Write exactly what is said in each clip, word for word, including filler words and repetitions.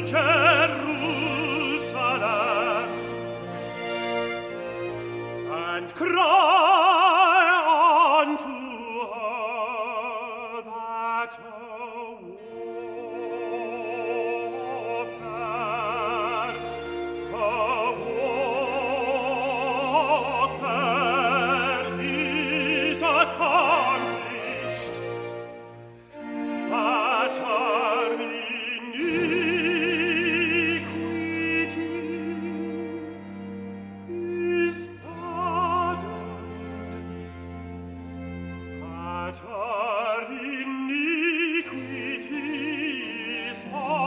Jerusalem, and cry unto her that a warfare, a warfare is accomplished, that her iniquity is pardoned, that her iniquity is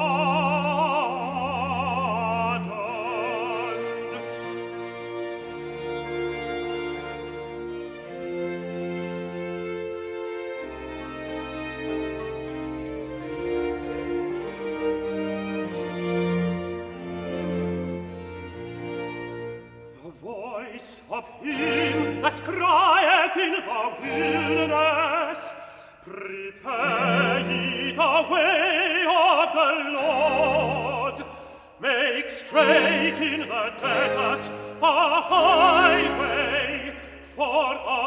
pardoned. The voice of him that crieth in the wilderness, prepare ye the way of the Lord, make straight in the desert a highway for